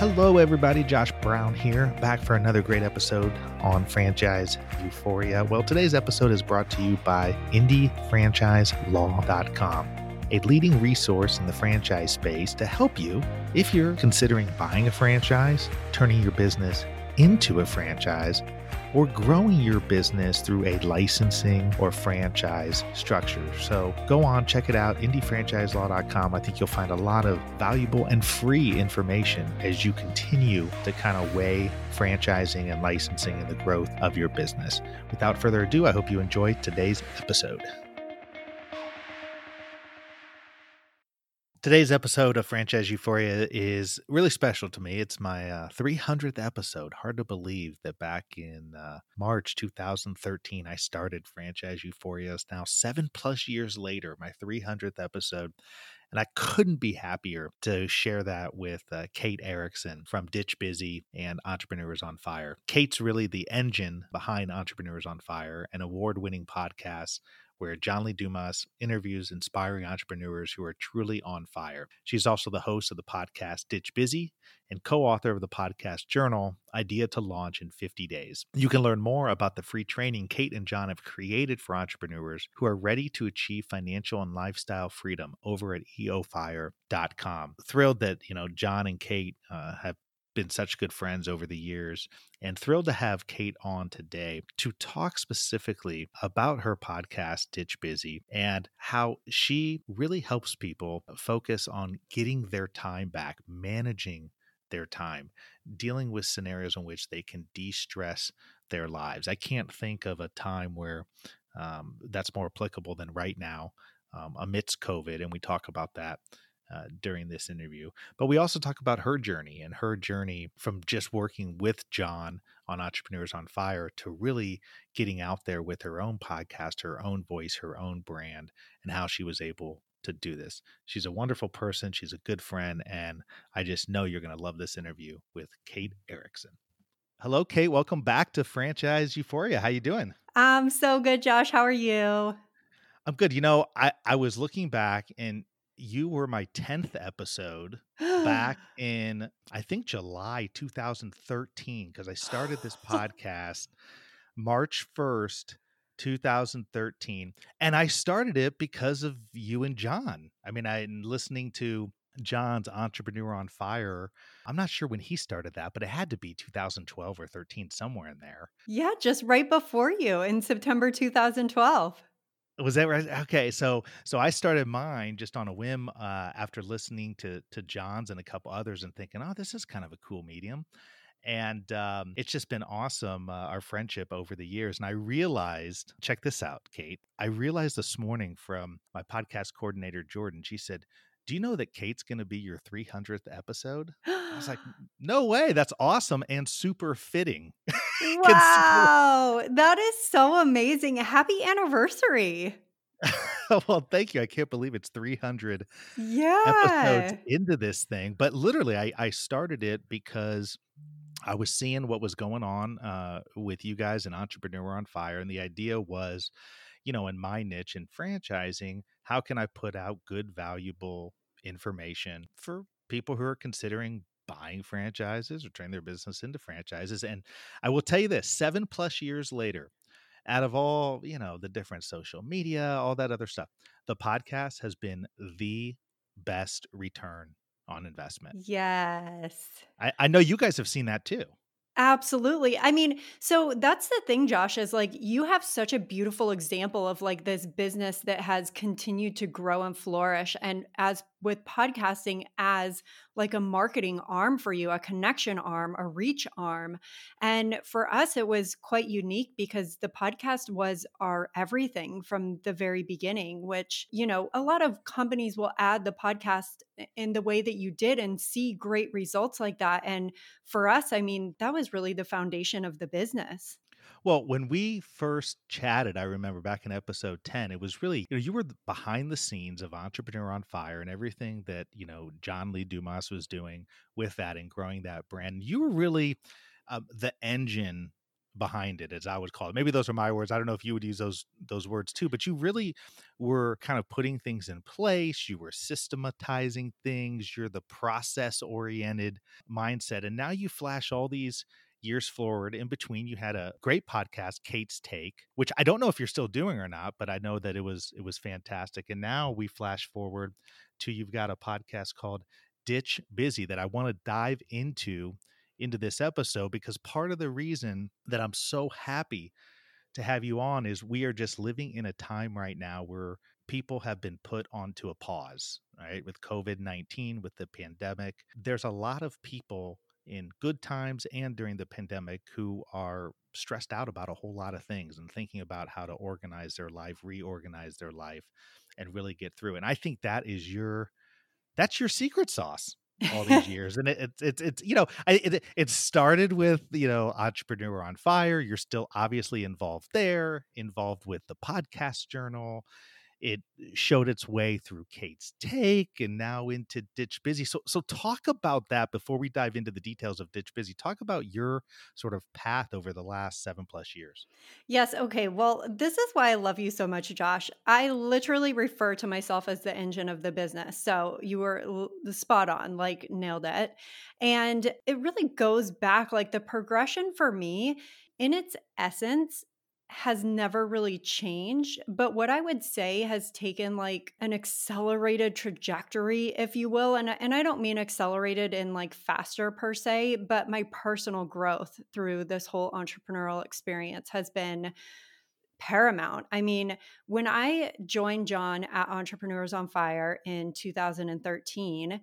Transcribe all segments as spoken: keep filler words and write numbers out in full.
Hello, everybody. Josh Brown here, back for another great episode on Franchise Euphoria. Well, today's episode is brought to you by Indie Franchise Law dot com, a leading resource in the franchise space to help you if you're considering buying a franchise, turning your business into a franchise, or growing your business through a licensing or franchise structure. So go on, check it out, Indie Franchise Law dot com. I think you'll find a lot of valuable and free information as you continue to kind of weigh franchising and licensing and the growth of your business. Without further ado, I hope you enjoy today's episode. Today's episode of Franchise Euphoria is really special to me. It's my uh, three hundredth episode. Hard to believe that back in uh, March two thousand thirteen, I started Franchise Euphoria. It's now seven plus years later, my three hundredth episode. And I couldn't be happier to share that with uh, Kate Erickson from Ditch Busy and Entrepreneurs on Fire. Kate's really the engine behind Entrepreneurs on Fire, an award-winning podcast where John Lee Dumas interviews inspiring entrepreneurs who are truly on fire. She's also the host of the podcast Ditch Busy and co-author of the podcast journal, Idea to Launch in fifty days. You can learn more about the free training Kate and John have created for entrepreneurs who are ready to achieve financial and lifestyle freedom over at e o fire dot com. Thrilled that, you know, John and Kate uh, have been such good friends over the years, and thrilled to have Kate on today to talk specifically about her podcast, Ditch Busy, and how she really helps people focus on getting their time back, managing their time, dealing with scenarios in which they can de-stress their lives. I can't think of a time where um, that's more applicable than right now um, amidst COVID, and we talk about that Uh, during this interview. But we also talk about her journey and her journey from just working with John on Entrepreneurs on Fire to really getting out there with her own podcast, her own voice, her own brand, and how she was able to do this. She's a wonderful person. She's a good friend. And I just know you're going to love this interview with Kate Erickson. Hello, Kate. Welcome back to Franchise Euphoria. How you doing? I'm so good, Josh. How are you? I'm good. You know, I, I was looking back and you were my tenth episode back in, I think, July two thousand thirteen, because I started this podcast March first, two thousand thirteen. And I started it because of you and John. I mean, I'm listening to John's Entrepreneur on Fire. I'm not sure when he started that, but it had to be two thousand twelve or thirteen, somewhere in there. Yeah, just right before you in September two thousand twelve. Was that right? Okay, so so I started mine just on a whim uh, after listening to to John's and a couple others and thinking, oh, this is kind of a cool medium. And um, it's just been awesome, uh, our friendship over the years. And I realized, check this out, Kate. I realized this morning from my podcast coordinator, Jordan, she said, do you know that Kate's going to be your three hundredth episode? I was like, no way. That's awesome and super fitting. Wow, that is so amazing. Happy anniversary. Well, thank you. I can't believe it's three hundred episodes Yeah. into this thing. But literally, I, I started it because I was seeing what was going on uh, with you guys and Entrepreneur on Fire. And the idea was, you know, in my niche in franchising, how can I put out good, valuable information for people who are considering buying franchises or turning their business into franchises? And I will tell you this, seven plus years later, out of all, you know, the different social media, all that other stuff, the podcast has been the best return on investment. Yes. I, I know you guys have seen that too. Absolutely. I mean, so that's the thing, Josh, is like you have such a beautiful example of like this business that has continued to grow and flourish. And as with podcasting as like a marketing arm for you, a connection arm, a reach arm. And for us, it was quite unique because the podcast was our everything from the very beginning, which, you know, a lot of companies will add the podcast in the way that you did and see great results like that. And for us, I mean, that was really the foundation of the business. Well, when we first chatted, I remember back in episode ten, it was really, you know, you were the- behind the scenes of Entrepreneur on Fire and everything that, you know, John Lee Dumas was doing with that and growing that brand. You were really um, the engine behind it, as I would call it. Maybe those are my words. I don't know if you would use those those words too, but you really were kind of putting things in place. You were systematizing things. You're the process oriented mindset. And now you flash all these years forward. In between, you had a great podcast, Kate's Take, which I don't know if you're still doing or not, but I know that it was it was fantastic. And now we flash forward to, you've got a podcast called Ditch Busy that I want to dive into into this episode, because part of the reason that I'm so happy to have you on is we are just living in a time right now where people have been put onto a pause, right? With COVID nineteen, with the pandemic, there's a lot of people in good times and during the pandemic who are stressed out about a whole lot of things and thinking about how to organize their life, reorganize their life, and really get through. And I think that is your that's your secret sauce all these years. And it, it's it's it's you know, I, it it started with, you know, Entrepreneur on Fire. You're still obviously involved there, involved with the podcast journal. It showed its way through Kate's Take and now into Ditch Busy. So so talk about that before we dive into the details of Ditch Busy. Talk about your sort of path over the last seven plus years. Yes. Okay. Well, this is why I love you so much, Josh. I literally refer to myself as the engine of the business. So you were l- spot on, like nailed it. And it really goes back, like the progression for me in its essence has never really changed. But what I would say has taken like an accelerated trajectory, if you will. And, I- and I don't mean accelerated in like faster per se, but my personal growth through this whole entrepreneurial experience has been paramount. I mean, when I joined John at Entrepreneurs on Fire in two thousand thirteen,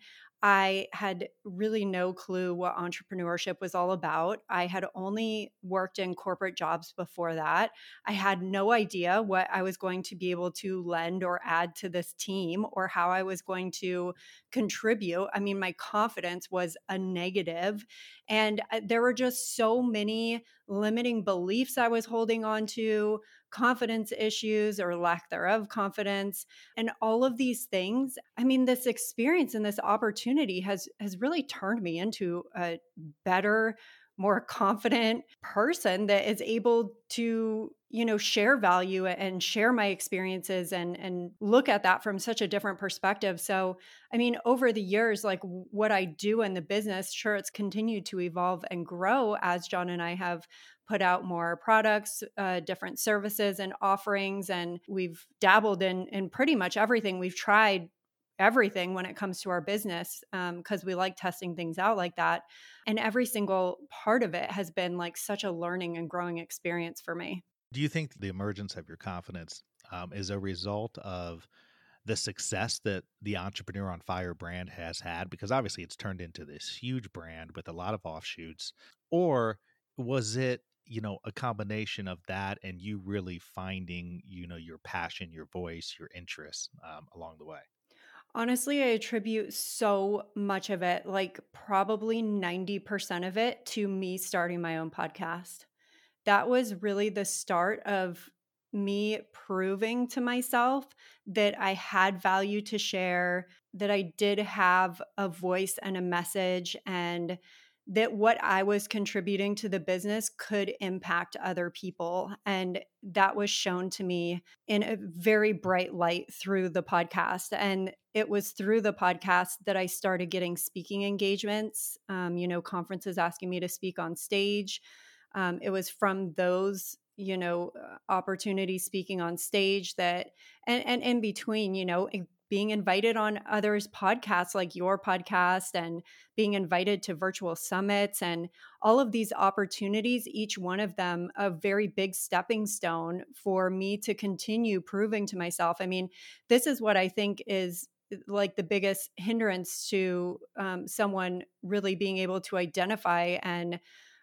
I had really no clue what entrepreneurship was all about. I had only worked in corporate jobs before that. I had no idea what I was going to be able to lend or add to this team or how I was going to contribute. I mean, my confidence was a negative, and uh, there were just so many limiting beliefs I was holding on to, confidence issues or lack thereof confidence, and all of these things. I mean, this experience and this opportunity has has really turned me into a better, more confident person that is able to, you know, share value and share my experiences and and look at that from such a different perspective. So, I mean, over the years, like what I do in the business, sure, it's continued to evolve and grow as John and I have put out more products, uh, different services and offerings. And we've dabbled in in pretty much everything. We've tried everything when it comes to our business, because um, we like testing things out like that. And every single part of it has been like such a learning and growing experience for me. Do you think the emergence of your confidence um, is a result of the success that the Entrepreneur on Fire brand has had? Because obviously it's turned into this huge brand with a lot of offshoots. Or was it, you know, a combination of that and you really finding, you know, your passion, your voice, your interests um, along the way? Honestly, I attribute so much of it, like probably ninety percent of it, to me starting my own podcast. That was really the start of me proving to myself that I had value to share, that I did have a voice and a message, and that what I was contributing to the business could impact other people. And that was shown to me in a very bright light through the podcast. And it was through the podcast that I started getting speaking engagements, um, you know, conferences asking me to speak on stage. Um, it was from those, you know, uh, opportunities speaking on stage that, and, and in between, you know, in- being invited on others' podcasts like your podcast and being invited to virtual summits and all of these opportunities, each one of them a very big stepping stone for me to continue proving to myself. I mean, this is what I think is like the biggest hindrance to um, someone really being able to identify and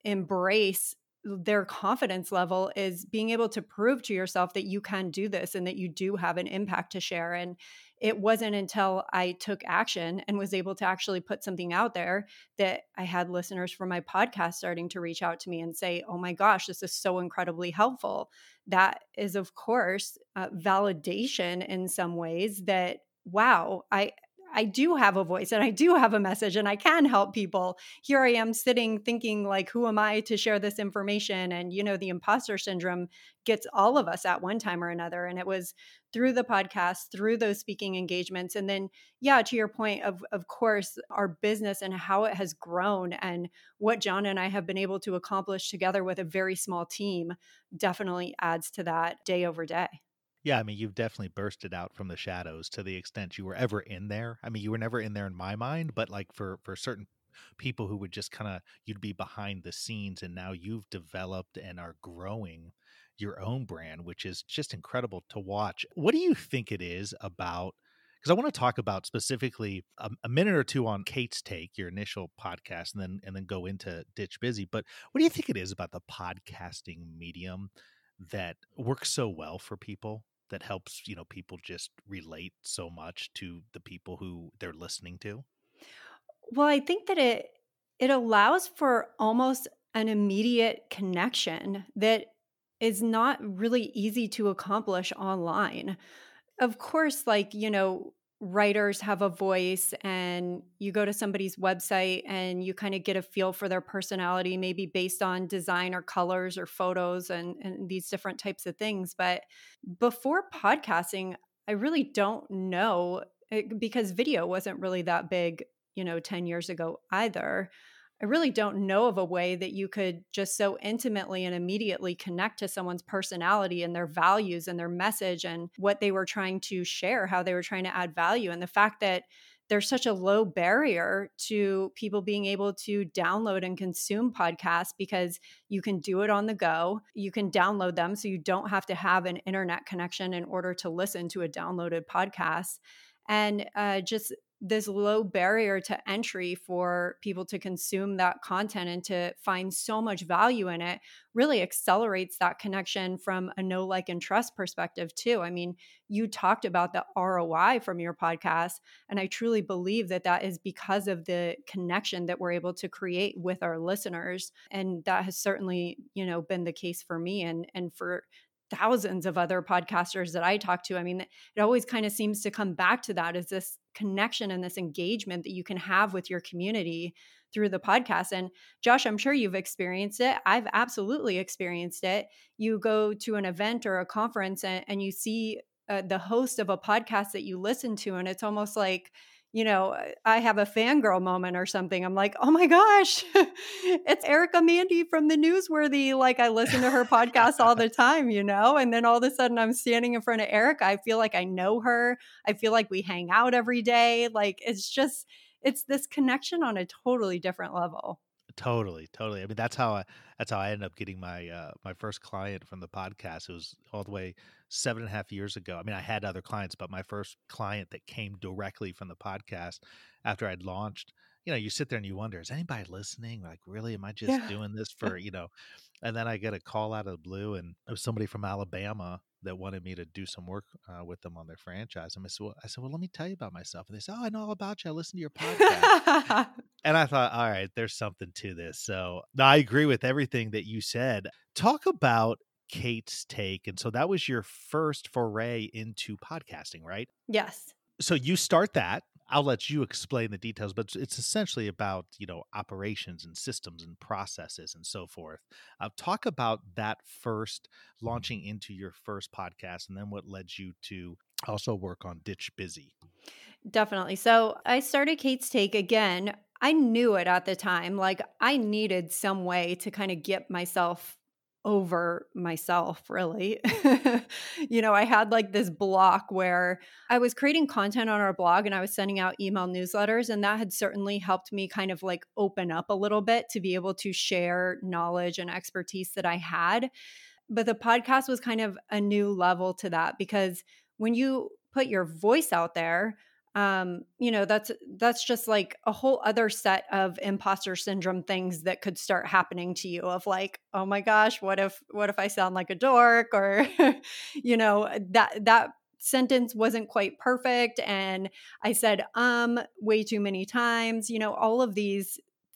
embrace their confidence level, is being able to prove to yourself that you can do this and that you do have an impact to share. And it wasn't until I took action and was able to actually put something out there that I had listeners from my podcast starting to reach out to me and say, oh my gosh, this is so incredibly helpful. That is, of course, uh, validation in some ways that, wow, I, I do have a voice and I do have a message and I can help people. Here I am sitting thinking like, who am I to share this information? And, you know, the imposter syndrome gets all of us at one time or another. And it was through the podcast, through those speaking engagements. And then, yeah, to your point of, of course, our business and how it has grown and what John and I have been able to accomplish together with a very small team definitely adds to that day over day. Yeah, I mean, you've definitely bursted out from the shadows to the extent you were ever in there. I mean, you were never in there in my mind, but like for for certain people who would just kind of you'd be behind the scenes, and now you've developed and are growing your own brand, which is just incredible to watch. What do you think it is about? Because I want to talk about specifically a, a minute or two on Kate's Take, your initial podcast, and then and then go into Ditch Busy. But what do you think it is about the podcasting medium that works so well for people, that helps, you know, people just relate so much to the people who they're listening to? Well, I think that it it allows for almost an immediate connection that is not really easy to accomplish online. Of course, like, you know, writers have a voice and you go to somebody's website and you kind of get a feel for their personality, maybe based on design or colors or photos and, and these different types of things. But before podcasting, I really don't know eh, because video wasn't really that big, you know, ten years ago either. I really don't know of a way that you could just so intimately and immediately connect to someone's personality and their values and their message and what they were trying to share, how they were trying to add value. And the fact that there's such a low barrier to people being able to download and consume podcasts because you can do it on the go. You can download them so you don't have to have an internet connection in order to listen to a downloaded podcast. And uh, just this low barrier to entry for people to consume that content and to find so much value in it really accelerates that connection from a know, like, and trust perspective too. I mean, you talked about the R O I from your podcast, and I truly believe that that is because of the connection that we're able to create with our listeners. And that has certainly, you know, been the case for me and, and for thousands of other podcasters that I talk to. I mean, it always kind of seems to come back to that, is this connection and this engagement that you can have with your community through the podcast. And Josh, I'm sure you've experienced it. I've absolutely experienced it. You go to an event or a conference and, and you see uh, the host of a podcast that you listen to, and it's almost like, you know, I have a fangirl moment or something. I'm like, oh my gosh, it's Erica Mandy from the Newsworthy. Like, I listen to her podcast all the time, you know? And then all of a sudden I'm standing in front of Erica. I feel like I know her. I feel like we hang out every day. Like, it's just, it's this connection on a totally different level. Totally, totally. I mean, that's how I that's how I ended up getting my uh my first client from the podcast. It was all the way seven and a half years ago. I mean, I had other clients, but my first client that came directly from the podcast after I'd launched, you know, you sit there and you wonder, is anybody listening? Like, really, am I just Yeah. doing this for, you know? And then I get a call out of the blue, and it was somebody from Alabama that wanted me to do some work uh, with them on their franchise. And I said, well, I said, well, let me tell you about myself. And they said, oh, I know all about you. I listen to your podcast. And I thought, all right, there's something to this. So no, I agree with everything that you said. Talk about Kate's Take. And so that was your first foray into podcasting, right? Yes. So you start that. I'll let you explain the details, but it's essentially about, you know, operations and systems and processes and so forth. Uh, talk about that first, launching into your first podcast, and then what led you to also work on Ditch Busy. Definitely. So I started Kate's Take again. I knew it at the time. Like, I needed some way to kind of get myself over myself, really. You know, I had like this block where I was creating content on our blog and I was sending out email newsletters. And that had certainly helped me kind of like open up a little bit to be able to share knowledge and expertise that I had. But the podcast was kind of a new level to that, because when you put your voice out there, um, you know, that's that's just like a whole other set of imposter syndrome things that could start happening to you, of like, oh my gosh, what if what if I sound like a dork? Or you know, that that sentence wasn't quite perfect and I said um way too many times, you know, all of these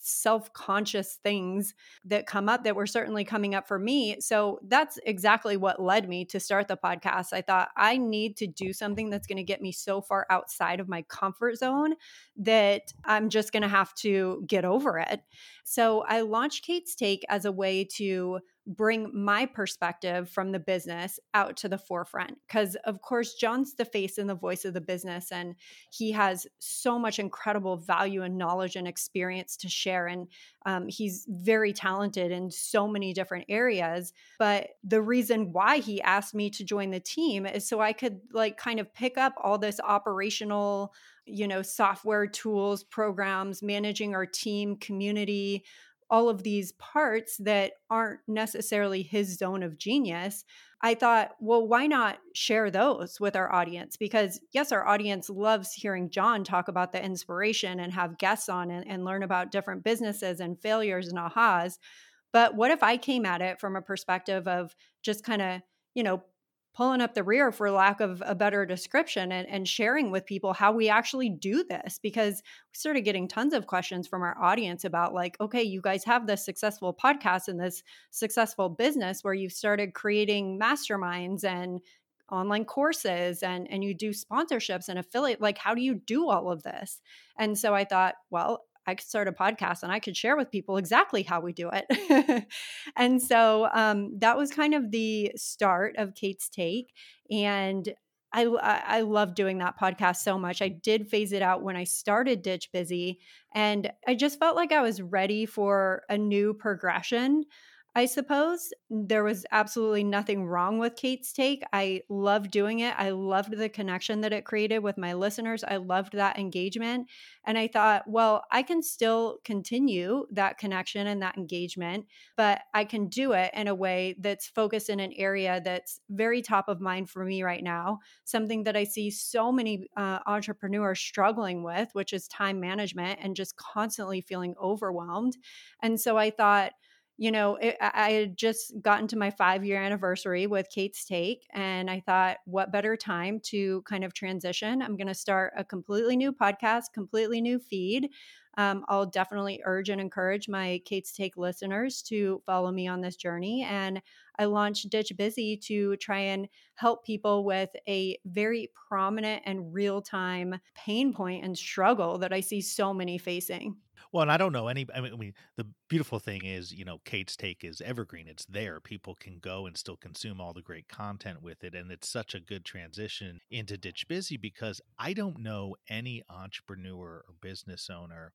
self-conscious things that come up that were certainly coming up for me. So that's exactly what led me to start the podcast. I thought I need to do something that's going to get me so far outside of my comfort zone that I'm just going to have to get over it. So I launched Kate's Take as a way to bring my perspective from the business out to the forefront. Because, of course, John's the face and the voice of the business, and he has so much incredible value and knowledge and experience to share. And um, he's very talented in so many different areas. But the reason why he asked me to join the team is so I could like kind of pick up all this operational, you know, software tools, programs, managing our team, community, all of these parts that aren't necessarily his zone of genius. I thought, well, why not share those with our audience? Because yes, our audience loves hearing John talk about the inspiration and have guests on and, and learn about different businesses and failures and ahas. But what if I came at it from a perspective of just kind of, you know, pulling up the rear, for lack of a better description, and, and sharing with people how we actually do this? Because we started getting tons of questions from our audience about like, okay, you guys have this successful podcast and this successful business where you've started creating masterminds and online courses and, and you do sponsorships and affiliate. Like, how do you do all of this? And so I thought, well, I could start a podcast and I could share with people exactly how we do it. And so um, that was kind of the start of Kate's Take. And I, I love doing that podcast so much. I did phase it out when I started Ditch Busy, and I just felt like I was ready for a new progression. I suppose there was absolutely nothing wrong with Kate's Take. I loved doing it. I loved the connection that it created with my listeners. I loved that engagement. And I thought, well, I can still continue that connection and that engagement, but I can do it in a way that's focused in an area that's very top of mind for me right now, something that I see so many uh, entrepreneurs struggling with, which is time management and just constantly feeling overwhelmed. And so I thought, you know, it, I had just gotten to my five year anniversary with Kate's Take, and I thought, what better time to kind of transition? I'm going to start a completely new podcast, completely new feed. Um, I'll definitely urge and encourage my Kate's Take listeners to follow me on this journey. And I launched Ditch Busy to try and help people with a very prominent and real time pain point and struggle that I see so many facing. Well, and I don't know any, I mean, I mean, the beautiful thing is, you know, Kate's Take is evergreen. It's there. People can go and still consume all the great content with it. And it's such a good transition into Ditch Busy because I don't know any entrepreneur or business owner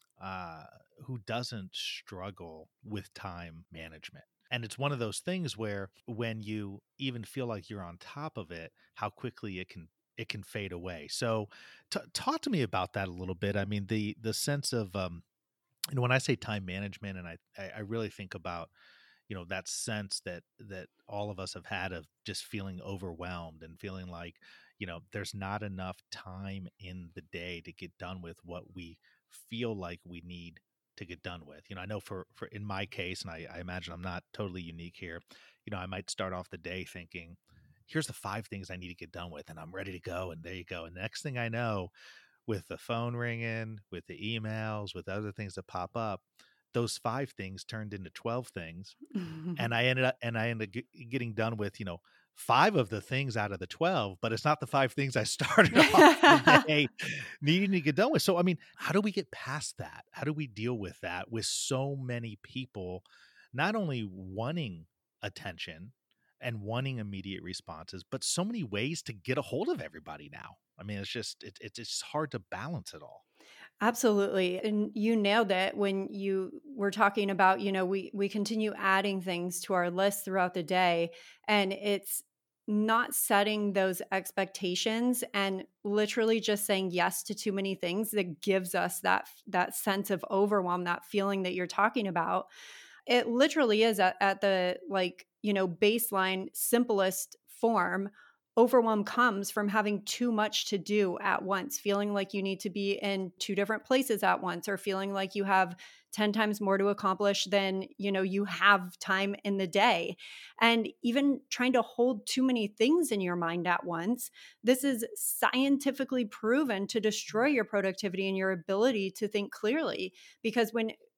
uh, who doesn't struggle with time management. And it's one of those things where when you even feel like you're on top of it, how quickly it can it can fade away. So t- talk to me about that a little bit. I mean, the the sense of um, and when I say time management, and I, I really think about, you know, that sense that that all of us have had of just feeling overwhelmed and feeling like, you know, there's not enough time in the day to get done with what we feel like we need to get done with. You know, I know for, for in my case, and I, I imagine I'm not totally unique here, you know, I might start off the day thinking, here's the five things I need to get done with, and I'm ready to go. And there you go. And the next thing I know, with the phone ringing, with the emails, with other things that pop up, those five things turned into twelve things. And I ended up, and I ended up get, getting done with, you know, five of the things out of the twelve, but it's not the five things I started off the day needing to get done with. So, I mean, how do we get past that? How do we deal with that with so many people, not only wanting attention and wanting immediate responses, but so many ways to get a hold of everybody now? I mean, it's just, it, it's just hard to balance it all. Absolutely. And you nailed it when you were talking about, you know, we we continue adding things to our list throughout the day, and it's not setting those expectations and literally just saying yes to too many things that gives us that that sense of overwhelm, that feeling that you're talking about. It literally is at, at the like, you know, baseline simplest form. Overwhelm comes from having too much to do at once, feeling like you need to be in two different places at once, or feeling like you have ten times more to accomplish than, you know, you have time in the day. And even trying to hold too many things in your mind at once. This is scientifically proven to destroy your productivity and your ability to think clearly. Because when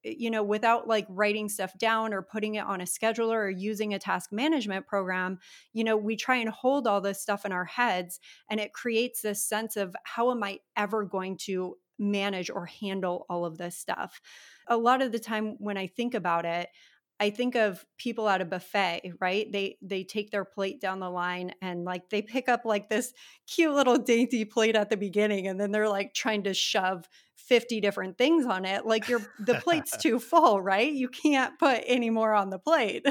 you know, without like writing stuff down or putting it on a scheduler or using a task management program, you know, we try and hold all this stuff in our heads, and it creates this sense of, how am I ever going to manage or handle all of this stuff? A lot of the time when I think about it, I think of people at a buffet, right? They they take their plate down the line, and like they pick up like this cute little dainty plate at the beginning, and then they're like trying to shove fifty different things on it. Like, your the plate's too full, right? You can't put any more on the plate.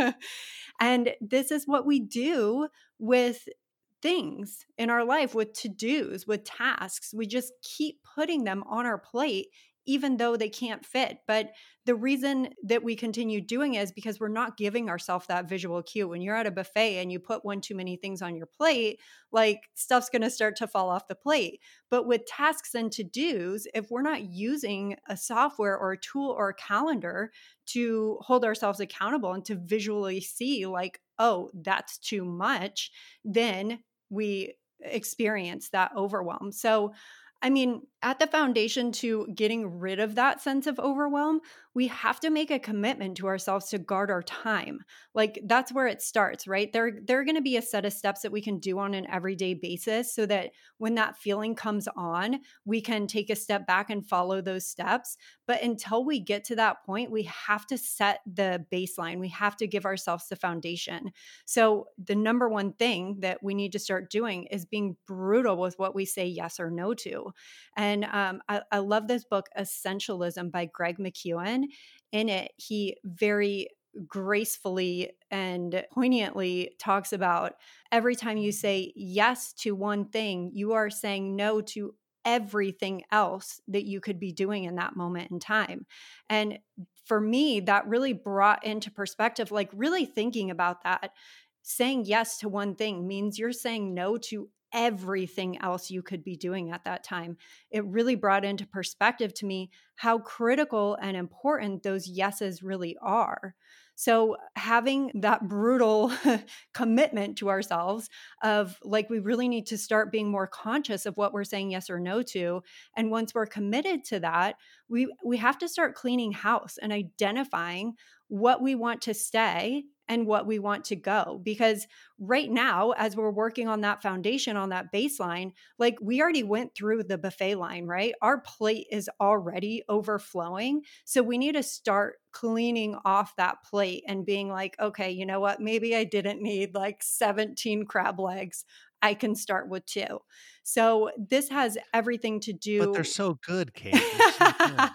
And this is what we do with things in our life, with to-dos, with tasks. We just keep putting them on our plate even though they can't fit. But the reason that we continue doing it is because we're not giving ourselves that visual cue. When you're at a buffet and you put one too many things on your plate, like, stuff's going to start to fall off the plate. But with tasks and to-dos, if we're not using a software or a tool or a calendar to hold ourselves accountable and to visually see like, oh, that's too much, then we experience that overwhelm. So, I mean, at the foundation to getting rid of that sense of overwhelm, we have to make a commitment to ourselves to guard our time. Like, that's where it starts, right? There, there are going to be a set of steps that we can do on an everyday basis so that when that feeling comes on, we can take a step back and follow those steps. But until we get to that point, we have to set the baseline. We have to give ourselves the foundation. So the number one thing that we need to start doing is being brutal with what we say yes or no to. And um, I, I love this book, Essentialism by Greg McKeown. In it, he very gracefully and poignantly talks about, every time you say yes to one thing, you are saying no to everything else that you could be doing in that moment in time. And for me, that really brought into perspective, like really thinking about that. Saying yes to one thing means you're saying no to everything else you could be doing at that time. It really brought into perspective to me how critical and important those yeses really are. So having that brutal commitment to ourselves of like, we really need to start being more conscious of what we're saying yes or no to. And once we're committed to that, we we have to start cleaning house and identifying what we want to stay and what we want to go. Because right now, as we're working on that foundation, on that baseline, like we already went through the buffet line, right? Our plate is already overflowing. So we need to start cleaning off that plate and being like, okay, you know what? Maybe I didn't need like seventeen crab legs. I can start with two. So this has everything to But they're do. so good, Kate. They're so good.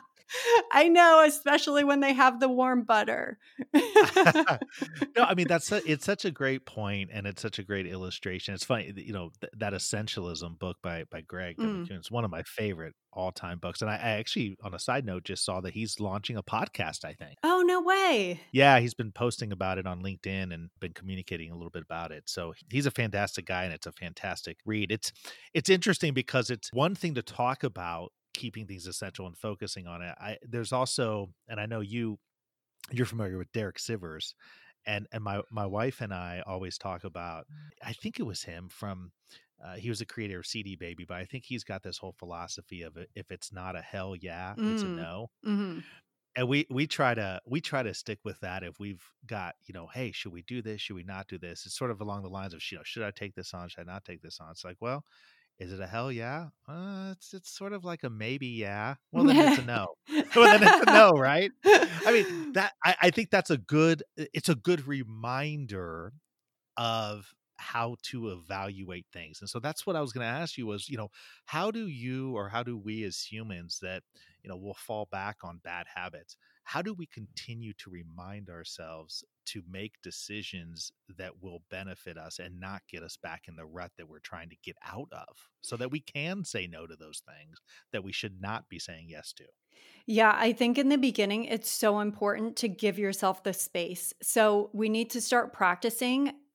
I know, especially when they have the warm butter. No, I mean, that's a, it's such a great point, and it's such a great illustration. It's funny, you know, th- that Essentialism book by by Greg Mm. McKeown. It's one of my favorite all time books, and I, I actually, on a side note, just saw that he's launching a podcast. I think. Oh, no way. Yeah, he's been posting about it on LinkedIn and been communicating a little bit about it. So he's a fantastic guy, and it's a fantastic read. It's it's interesting because it's one thing to talk about keeping things essential and focusing on it. I there's also, and I know you you're familiar with Derek Sivers, and and my my wife and I always talk about, I think it was him from uh, he was a creator of C D Baby, but I think he's got this whole philosophy of, if it's not a hell yeah, it's a Mm. no. Mm-hmm. And we we try to we try to stick with that. If we've got, you know, hey, should we do this? Should we not do this? It's sort of along the lines of, you know, should I take this on? Should I not take this on? It's like, well, is it a hell yeah? Uh, it's it's sort of like a maybe yeah. Well, then it's a no. Well, then it's a no, right? I mean, that I, I think that's a good it's a good reminder of how to evaluate things. And so that's what I was going to ask you was, you know, how do you, or how do we as humans that, you know, will fall back on bad habits, how do we continue to remind ourselves to make decisions that will benefit us and not get us back in the rut that we're trying to get out of, so that we can say no to those things that we should not be saying yes to? Yeah, I think in the beginning, it's so important to give yourself the space. So we need to start practicing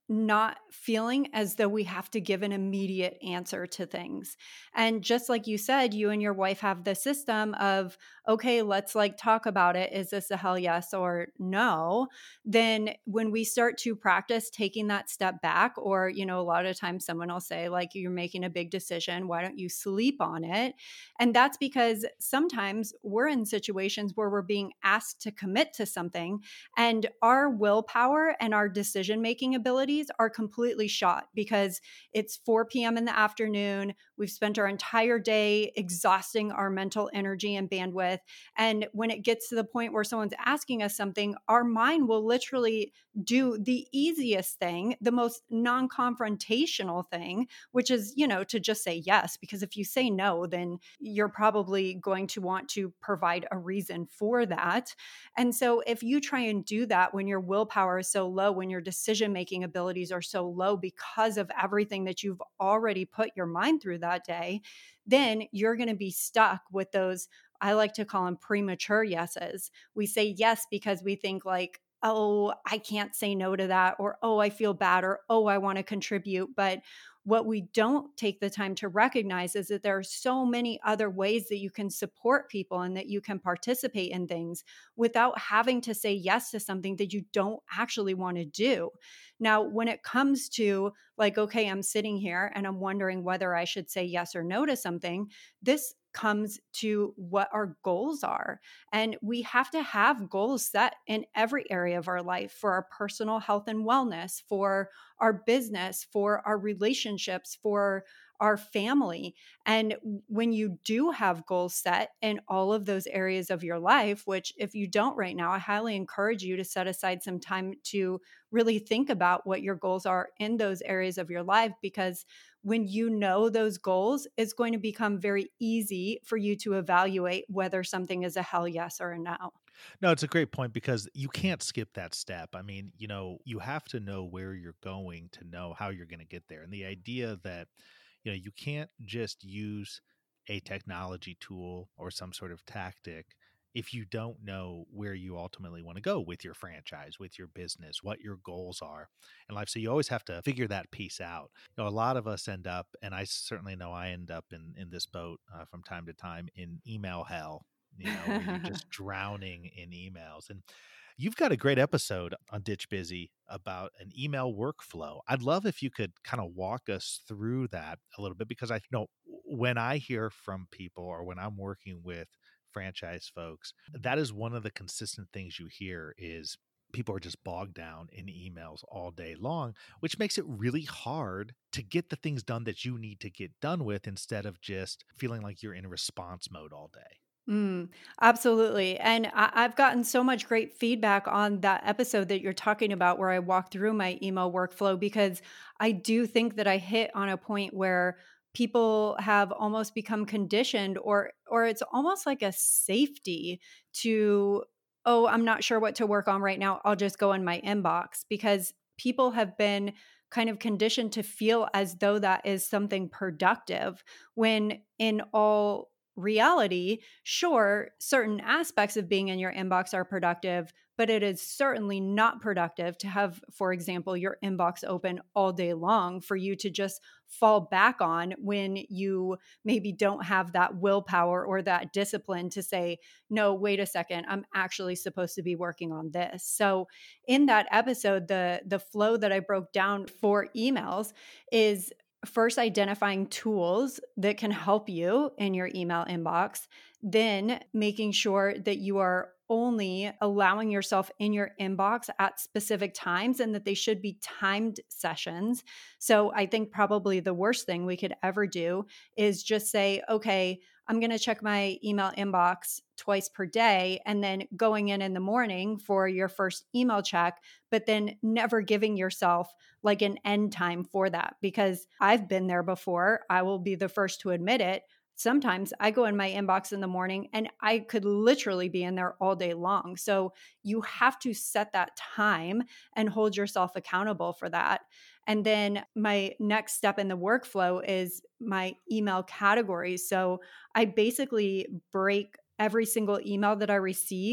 not feeling as though we have to give an immediate answer to things. And just like you said, you and your wife have the system of, okay, let's like talk about it. Is this a hell yes or no? Then when we start to practice taking that step back, or, you know, a lot of times someone will say, like, you're making a big decision, why don't you sleep on it? And that's because sometimes we're in situations where we're being asked to commit to something, and our willpower and our decision making abilities are completely shot because it's four p.m. in the afternoon. We've spent our entire day exhausting our mental energy and bandwidth. And when it gets to the point where someone's asking us something, our mind will literally do the easiest thing, the most non confrontational thing, which is, you know, to just say yes. Because if you say no, then you're probably going to want to provide a reason for that. And so if you try and do that when your willpower is so low, when your decision making abilities are so low because of everything that you've already put your mind through that day, then you're going to be stuck with those, I like to call them premature yeses. We say yes because we think like, oh, I can't say no to that, or oh, I feel bad, or oh, I want to contribute. But what we don't take the time to recognize is that there are so many other ways that you can support people and that you can participate in things without having to say yes to something that you don't actually want to do. Now, when it comes to like, okay, I'm sitting here and I'm wondering whether I should say yes or no to something, this comes to what our goals are. And we have to have goals set in every area of our life for our personal health and wellness, for our business, for our relationships, for our family. And when you do have goals set in all of those areas of your life, which if you don't right now, I highly encourage you to set aside some time to really think about what your goals are in those areas of your life, because when you know those goals, it's going to become very easy for you to evaluate whether something is a hell yes or a no. No, it's a great point because you can't skip that step. I mean, you know, you have to know where you're going to know how you're going to get there. And the idea that, you know, you can't just use a technology tool or some sort of tactic if you don't know where you ultimately want to go with your franchise, with your business, what your goals are in life. So you always have to figure that piece out. You know, a lot of us end up, and I certainly know I end up in in this boat uh, from time to time, in email hell, you know, where you're just drowning in emails. And you've got a great episode on Ditch Busy about an email workflow. I'd love if you could kind of walk us through that a little bit, because I know when I hear from people or when I'm working with franchise folks, that is one of the consistent things you hear is people are just bogged down in emails all day long, which makes it really hard to get the things done that you need to get done with, instead of just feeling like you're in response mode all day. Mm, absolutely. And I, I've gotten so much great feedback on that episode that you're talking about, where I walk through my email workflow, because I do think that I hit on a point where people have almost become conditioned, or or it's almost like a safety to, oh, I'm not sure what to work on right now, I'll just go in my inbox, because people have been kind of conditioned to feel as though that is something productive, when in all reality, sure, certain aspects of being in your inbox are productive, but it is certainly not productive to have, for example, your inbox open all day long for you to just fall back on when you maybe don't have that willpower or that discipline to say, no, wait a second, I'm actually supposed to be working on this. So in that episode, the the flow that I broke down for emails is first identifying tools that can help you in your email inbox, then making sure that you are only allowing yourself in your inbox at specific times and that they should be timed sessions. So I think probably the worst thing we could ever do is just say, okay, I'm going to check my email inbox twice per day, and then going in in the morning for your first email check, but then never giving yourself like an end time for that. Because I've been there before. I will be the first to admit it. Sometimes I go in my inbox in the morning and I could literally be in there all day long. So you have to set that time and hold yourself accountable for that. And then my next step in the workflow is my email categories. So I basically break every single email that I receive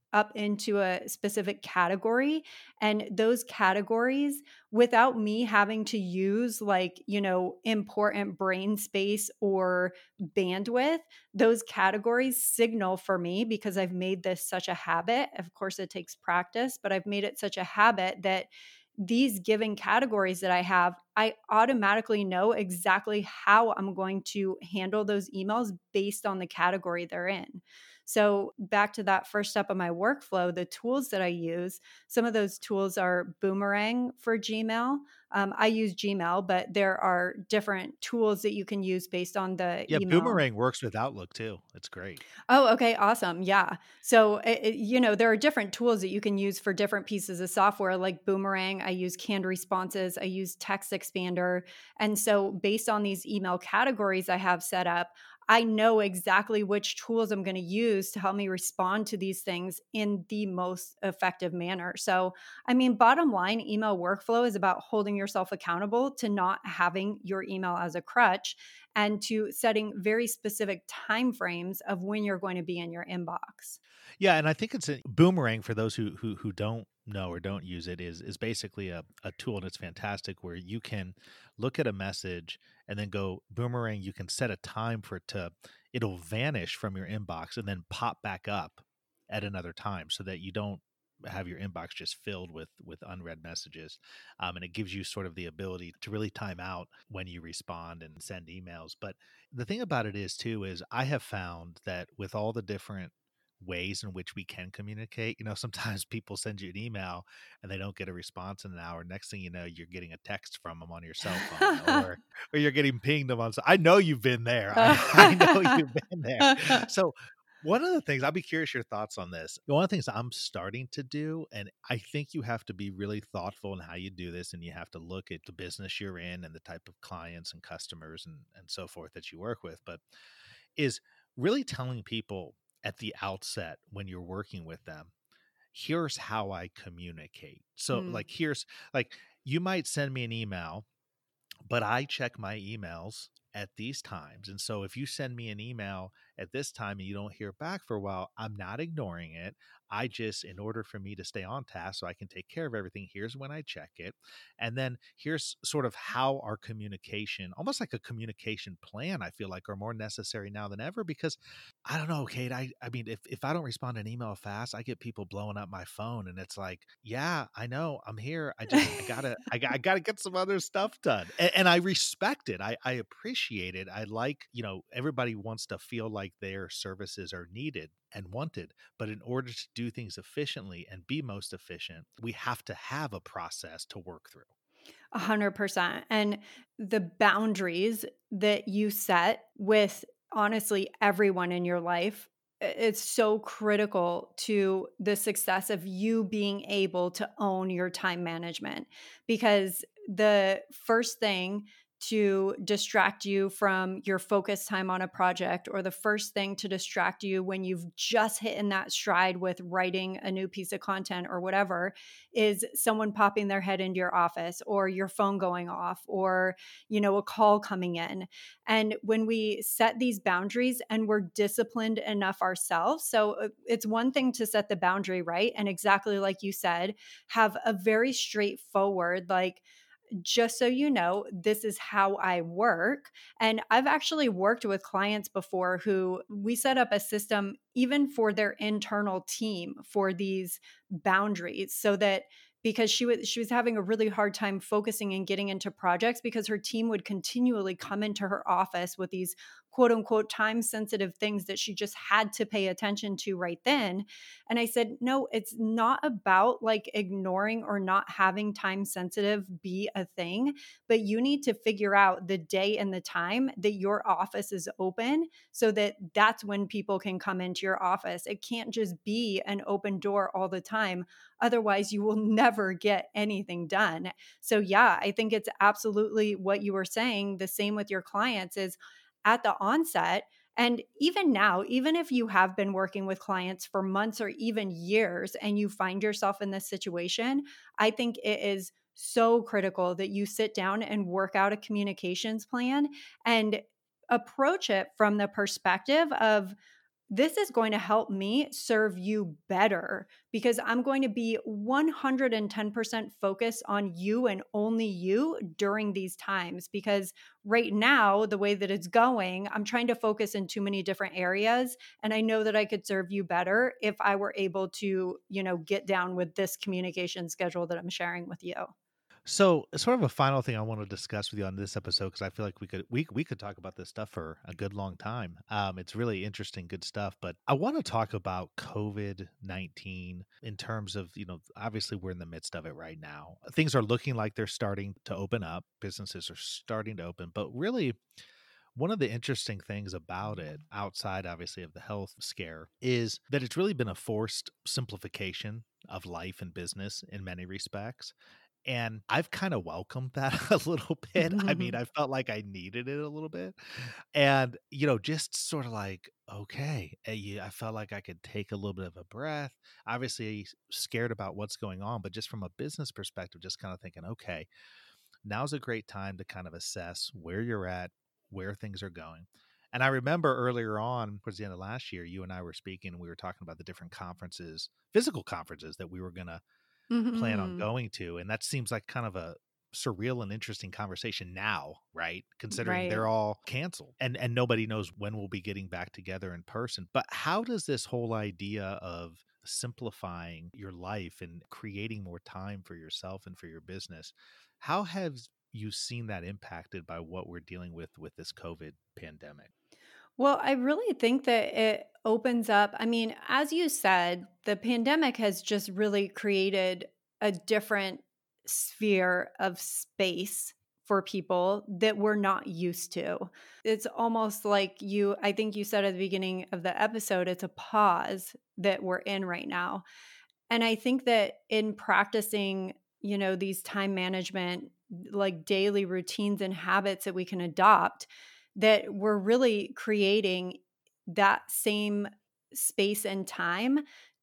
up into a specific category. And those categories, without me having to use like, you know, important brain space or bandwidth, those categories signal for me because I've made this such a habit. Of course, it takes practice, but I've made it such a habit that these given categories that I have, I automatically know exactly how I'm going to handle those emails based on the category they're in. So, back to that first step of my workflow, the tools that I use, some of those tools are Boomerang for Gmail. Um, I use Gmail, but there are different tools that you can use based on the Yeah, email. Boomerang works with Outlook too. It's great. Oh, okay, awesome. Yeah. So, it, it- you know, there are different tools that you can use for different pieces of software like Boomerang. I use Canned Responses, I use Text Expander. And so, based on these email categories I have set up, I know exactly which tools I'm going to use to help me respond to these things in the most effective manner. So, I mean, bottom line, email workflow is about holding yourself accountable to not having your email as a crutch and to setting very specific time frames of when you're going to be in your inbox. Yeah, and I think it's a Boomerang for those who who who don't know or don't use it is is basically a, a tool, and it's fantastic where you can look at a message and then go Boomerang. You can set a time for it to it'll vanish from your inbox and then pop back up at another time so that you don't have your inbox just filled with with unread messages, um, and it gives you sort of the ability to really time out when you respond and send emails. But the thing about it is too is I have found that with all the different ways in which we can communicate. You know, sometimes people send you an email and they don't get a response in an hour. Next thing you know, you're getting a text from them on your cell phone, or or you're getting pinged them on. So I know you've been there. I, I know you've been there. So one of the things, I'll be curious your thoughts on this. One of the things I'm starting to do, and I think you have to be really thoughtful in how you do this, and you have to look at the business you're in and the type of clients and customers and, and so forth that you work with, but is really telling people at the outset when you're working with them, here's how I communicate. So Mm. like, here's like, you might send me an email, but I check my emails at these times. And so if you send me an email at this time and you don't hear back for a while, I'm not ignoring it. I just, in order for me to stay on task so I can take care of everything, here's when I check it. And then here's sort of how our communication, almost like a communication plan, I feel like are more necessary now than ever because I don't know, Kate. I, I mean, if, if I don't respond to an email fast, I get people blowing up my phone and it's like, yeah, I know I'm here. I just, I gotta, I, got- I gotta get some other stuff done. And, and I respect it. I, I appreciate it. I like, you know, everybody wants to feel like their services are needed and wanted. But in order to do things efficiently and be most efficient, we have to have a process to work through. A hundred percent. And the boundaries that you set with honestly everyone in your life, i- it's so critical to the success of you being able to own your time management. Because the first thing to distract you from your focus time on a project, or the first thing to distract you when you've just hit in that stride with writing a new piece of content or whatever, is someone popping their head into your office, or your phone going off, or you know a call coming in. And when we set these boundaries and we're disciplined enough ourselves, so uh, it's one thing to set the boundary, right? And exactly like you said, have a very straightforward, like, just so you know, this is how I work. And I've actually worked with clients before who we set up a system even for their internal team for these boundaries, so that because she was she was having a really hard time focusing and getting into projects because her team would continually come into her office with these quote unquote time sensitive things that she just had to pay attention to right then. And I said, no, it's not about like ignoring or not having time sensitive be a thing, but you need to figure out the day and the time that your office is open so that that's when people can come into your office. It can't just be an open door all the time. Otherwise, you will never get anything done. So, yeah, I think it's absolutely what you were saying. The same with your clients is at the onset. And even now, even if you have been working with clients for months or even years and you find yourself in this situation, I think it is so critical that you sit down and work out a communications plan and approach it from the perspective of this is going to help me serve you better because I'm going to be one hundred ten percent focused on you and only you during these times. Because right now, the way that it's going, I'm trying to focus in too many different areas. And I know that I could serve you better if I were able to, you know, get down with this communication schedule that I'm sharing with you. So, sort of a final thing I want to discuss with you on this episode, because I feel like we could we we could talk about this stuff for a good long time. Um, it's really interesting, good stuff. But I want to talk about COVID nineteen in terms of, you know, obviously we're in the midst of it right now. Things are looking like they're starting to open up. Businesses are starting to open, but really, one of the interesting things about it, outside obviously of the health scare, is that it's really been a forced simplification of life and business in many respects. And I've kind of welcomed that a little bit. I mean, I felt like I needed it a little bit. And, you know, just sort of like, okay, eh, yeah, I felt like I could take a little bit of a breath. Obviously, scared about what's going on, but just from a business perspective, just kind of thinking, okay, now's a great time to kind of assess where you're at, where things are going. And I remember earlier on, towards the end of last year, you and I were speaking, and we were talking about the different conferences, physical conferences that we were going to plan on Mhm. going to. And that seems like kind of a surreal and interesting conversation now, right? Considering Right. they're all canceled and and nobody knows when we'll be getting back together in person. But how does this whole idea of simplifying your life and creating more time for yourself and for your business, how have you seen that impacted by what we're dealing with with this COVID pandemic? Well, I really think that it opens up. I mean, as you said, the pandemic has just really created a different sphere of space for people that we're not used to. It's almost like you, I think you said at the beginning of the episode, it's a pause that we're in right now. And I think that in practicing, you know, these time management, like daily routines and habits that we can adopt, that we're really creating that same space and time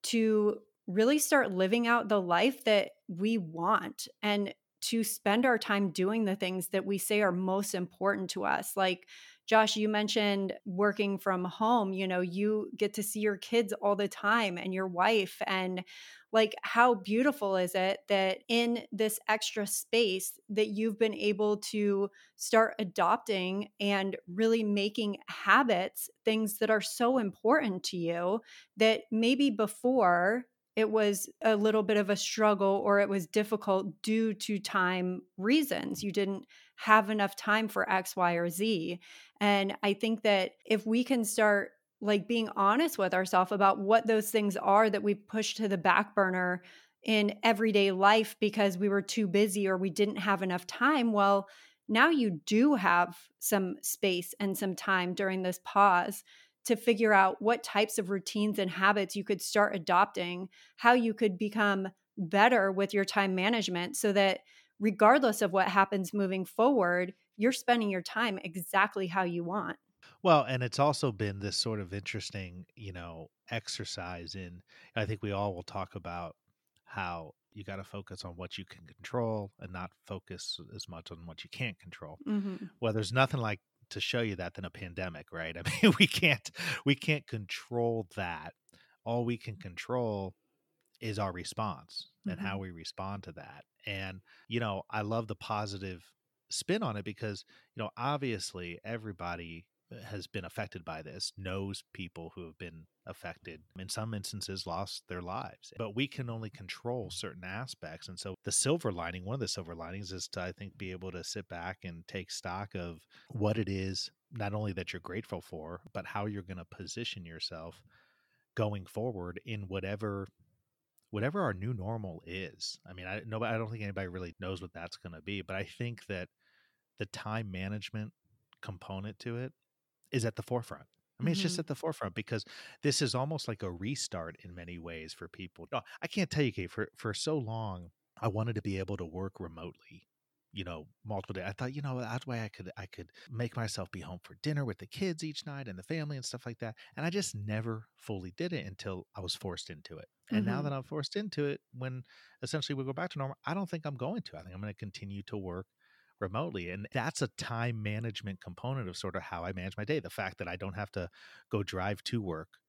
to really start living out the life that we want and to spend our time doing the things that we say are most important to us. Like, Josh, you mentioned working from home. You know, you get to see your kids all the time and your wife. And like, how beautiful is it that in this extra space that you've been able to start adopting and really making habits, things that are so important to you that maybe before it was a little bit of a struggle or it was difficult due to time reasons. You didn't have enough time for X, Y, or Z. And I think that if we can start like being honest with ourselves about what those things are that we pushed to the back burner in everyday life because we were too busy or we didn't have enough time, well, now you do have some space and some time during this pause to figure out what types of routines and habits you could start adopting, how you could become better with your time management so that regardless of what happens moving forward, you're spending your time exactly how you want. Well, and it's also been this sort of interesting, you know, exercise in, I think we all will talk about how you got to focus on what you can control and not focus as much on what you can't control. Mhm. Well, there's nothing like to show you that than a pandemic, right? I mean, we can't we can't control that. All we can control is our response and how Mhm. we respond to that. And, you know, I love the positive spin on it because, you know, obviously everybody has been affected by this, knows people who have been affected, in some instances lost their lives. But we can only control certain aspects. And so the silver lining, one of the silver linings is to, I think, be able to sit back and take stock of what it is, not only that you're grateful for, but how you're going to position yourself going forward in whatever whatever our new normal is. I mean, I nobody I don't think anybody really knows what that's going to be, but I think that the time management component to it is at the forefront. I mean, it's just Mhm. at the forefront because this is almost like a restart in many ways for people. No, I can't tell you, Kate, for for so long, I wanted to be able to work remotely, you know, multiple days. I thought, you know, that way I could I could make myself be home for dinner with the kids each night and the family and stuff like that. And I just never fully did it until I was forced into it. And now Mhm. that I'm forced into it, when essentially we go back to normal, I don't think I'm going to. I think I'm going to continue to work remotely. And that's a time management component of sort of how I manage my day. The fact that I don't have to go drive to work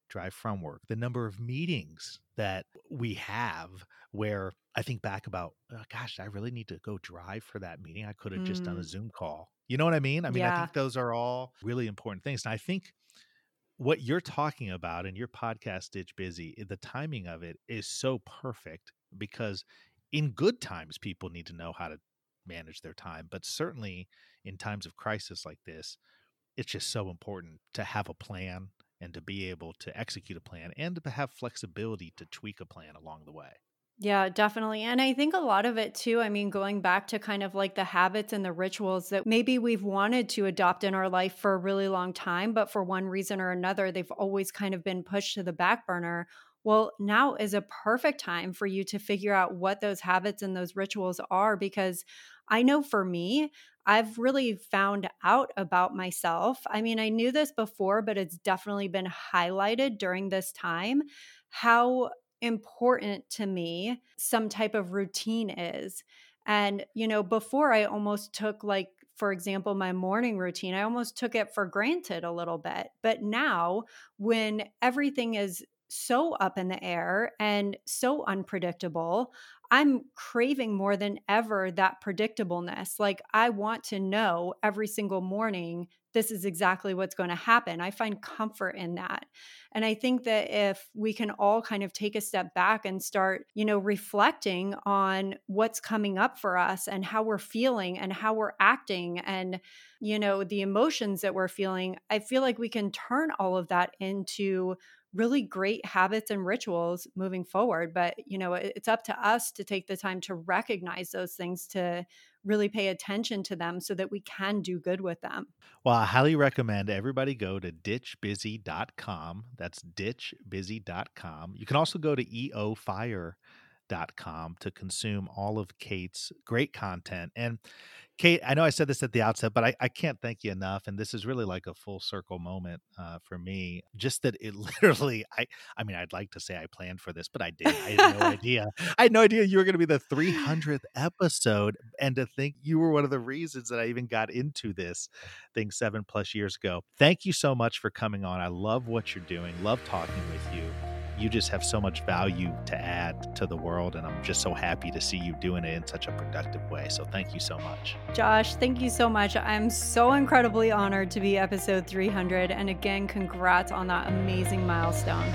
drive from work, the number of meetings that we have where I think back about, oh, gosh, I really need to go drive for that meeting. I could have just done a Mm, Zoom call. You know what I mean? I mean, I yeah. think those are all really important things. And I think what you're talking about in your podcast, Ditch Busy, the timing of it is so perfect because in good times, people need to know how to manage their time. But certainly in times of crisis like this, it's just so important to have a plan and to be able to execute a plan and to have flexibility to tweak a plan along the way. Yeah, definitely. And I think a lot of it too, I mean, going back to kind of like the habits and the rituals that maybe we've wanted to adopt in our life for a really long time, but for one reason or another, they've always kind of been pushed to the back burner. Well, now is a perfect time for you to figure out what those habits and those rituals are, because I know for me, I've really found out about myself. I mean, I knew this before, but it's definitely been highlighted during this time how important to me some type of routine is. And, you know, before I almost took, like, for example, my morning routine, I almost took it for granted a little bit. But now, when everything is so up in the air and so unpredictable, I'm craving more than ever that predictableness. Like, I want to know every single morning, this is exactly what's going to happen. I find comfort in that. And I think that if we can all kind of take a step back and start, you know, reflecting on what's coming up for us and how we're feeling and how we're acting and, you know, the emotions that we're feeling, I feel like we can turn all of that into really great habits and rituals moving forward. But, you know, it- it's up to us to take the time to recognize those things, to really pay attention to them so that we can do good with them. Well, I highly recommend everybody go to ditch busy dot com. That's ditch busy dot com. You can also go to e o fire dot com to consume all of Kate's great content. And Kate, I know I said this at the outset, but I, I can't thank you enough. And this is really like a full circle moment uh, for me. Just that it literally, I, I mean, I'd like to say I planned for this, but I didn't. I had no idea. I had no idea you were going to be the three hundredth episode. And to think you were one of the reasons that I even got into this thing seven plus years ago. Thank you so much for coming on. I love what you're doing. Love talking with you. You just have so much value to add to the world, and I'm just so happy to see you doing it in such a productive way. So thank you so much. Josh, thank you so much. I'm so incredibly honored to be episode three hundred. And again, congrats on that amazing milestone.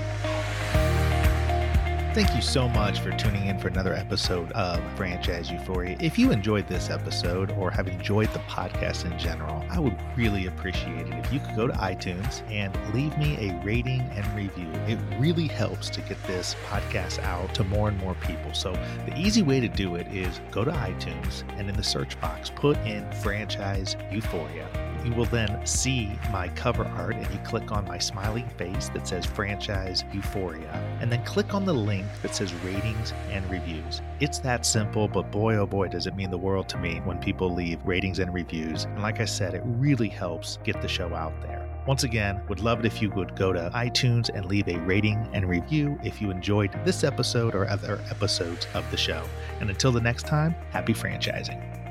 Thank you so much for tuning in for another episode of Franchise Euphoria. If you enjoyed this episode or have enjoyed the podcast in general, I would really appreciate it if you could go to iTunes and leave me a rating and review. It really helps to get this podcast out to more and more people. So the easy way to do it is go to iTunes and in the search box, put in Franchise Euphoria. You will then see my cover art and you click on my smiling face that says Franchise Euphoria, and then click on the link that says ratings and reviews. It's that simple, but boy, oh boy, does it mean the world to me when people leave ratings and reviews. And like I said, it really helps get the show out there. Once again, would love it if you would go to iTunes and leave a rating and review if you enjoyed this episode or other episodes of the show. And until the next time, happy franchising.